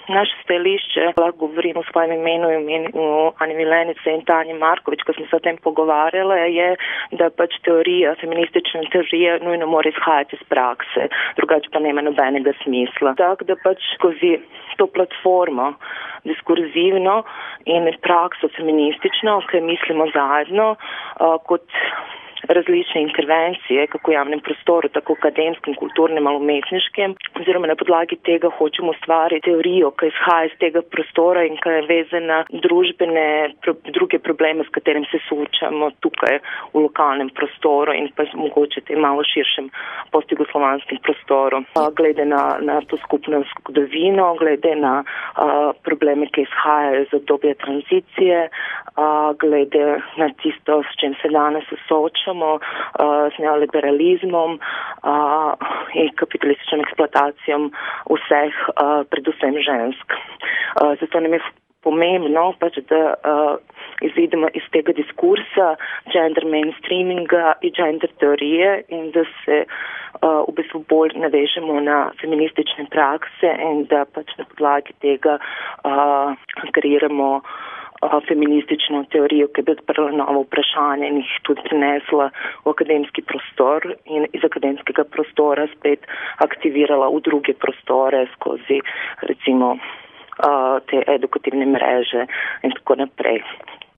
naše stališče, lahko govorim v svojem imenu in imenu Ane Milenice in Tanje Markovič, ko smo se o tem pogovarjali, je, da pač feministična teorija nujno mora izhajati iz prakse, drugače pa nema nobenega smisla. Tako da pač skozi to platformo diskurzivno in prakso feministično, ki mislimo zajedno kot različne intervencije, kako v javnem prostoru, tako akademskem, kulturnem ali umetniškem, oziroma na podlagi tega hočemo ustvariti teorijo, ki izhaja iz tega prostora in ki je vezana druge probleme, s katerim se soočamo tukaj v lokalnem prostoru in pa mogoče tem malo širšem postjugoslovanskem prostoru. Glede na to skupno zgodovino, glede na probleme, ki izhajajo iz obdobja tranzicije, glede na tisto, s čim se danes soočamo, s neoliberalizmom in kapitalistično eksploatacijo vseh, predvsem žensk. Zato nam je pomembno, pač, da izidemo iz tega diskursa gender mainstreaminga in gender teorije in da se v bistvu bolj navežemo na feministične prakse in da pač na podlagi tega kreiramo feministično teorijo, ki bi odprla novo vprašanje in jih tudi prinesla v akademski prostor in iz akademskega prostora spet aktivirala v druge prostore skozi recimo te edukativne mreže in tako naprej.